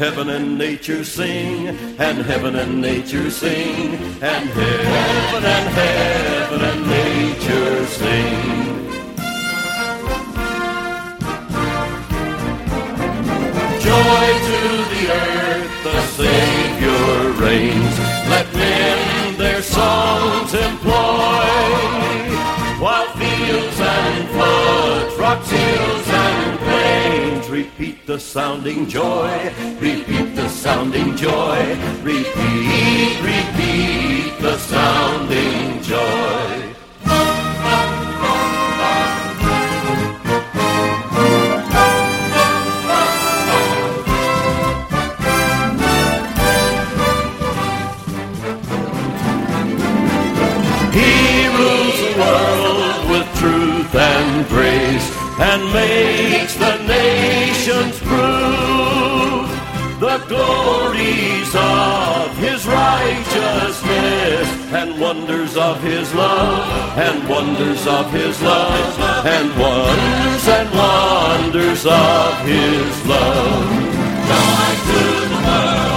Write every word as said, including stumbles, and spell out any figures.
heaven and nature sing, and heaven and nature sing, and heaven and heaven and nature sing. Joy to the earth, the Savior reigns. Let men their songs employ, while fields and floods, rocks, hills, and plains repeat the sounding joy, repeat the sounding joy, repeat, repeat the sounding joy. He rules the world with truth and grace, and makes the nations prove the glories of his righteousness, and wonders of his love, and wonders of his love, and wonders and wonders of his love. Joy to the world.